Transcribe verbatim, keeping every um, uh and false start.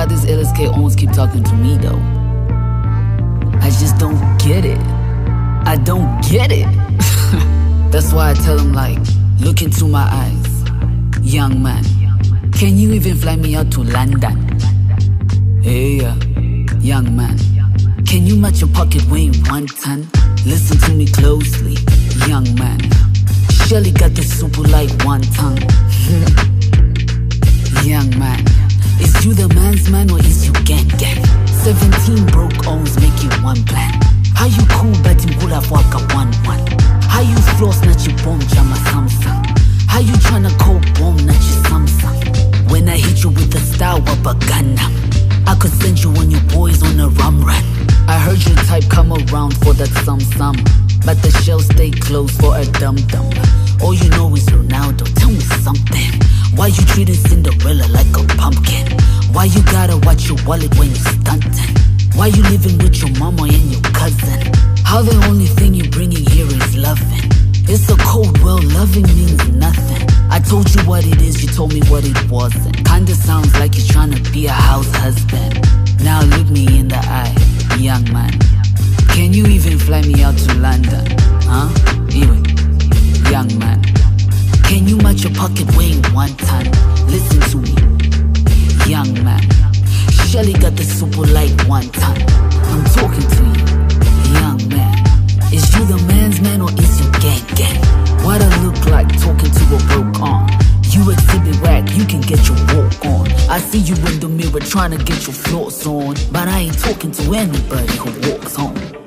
why these L S K owns keep talking to me though. I just don't get it. I don't get it. That's why I tell them like, look into my eyes, young man. Can you even fly me out to London? Hey, uh, young man. Can you match your pocket weighing one ton? Listen to me closely, young man. Shelly got the super like one tongue. Young man, is you the man's man or is you gang gang? Seventeen broke owns make you one plan. How you cool but you would have walk up one one? How you floss not you bomb jam a Samsung? How you tryna cold bomb not your Samsung? When I hit you with the style of a Gundam, I could send you and your boys on a rum run. I heard your type come around for that some some, but the shell stay closed for a dum dum. All you know is Ronaldo, tell me something. Why you treating Cinderella like a pumpkin? Why you gotta watch your wallet when you stunting? Why you living with your mama and your cousin? How the only thing you bringing here is loving? It's a cold world, loving means nothing. I told you what it is, you told me what it wasn't. Kinda sounds like you're trying to be a house husband. Now look me in the eye, young man. Can you even fly me out to London? Huh? Anyway, young man. Can you match your pocket weighing one ton? Listen to me, young man. Shelly got the super like one ton. I'm talking to you, young man. Is you the man's man or is you gang gang? What I look like talking to a broke arm? You exhibit whack, you can get your walk on. I see you in the mirror trying to get your floss on, but I ain't talking to anybody who walks home.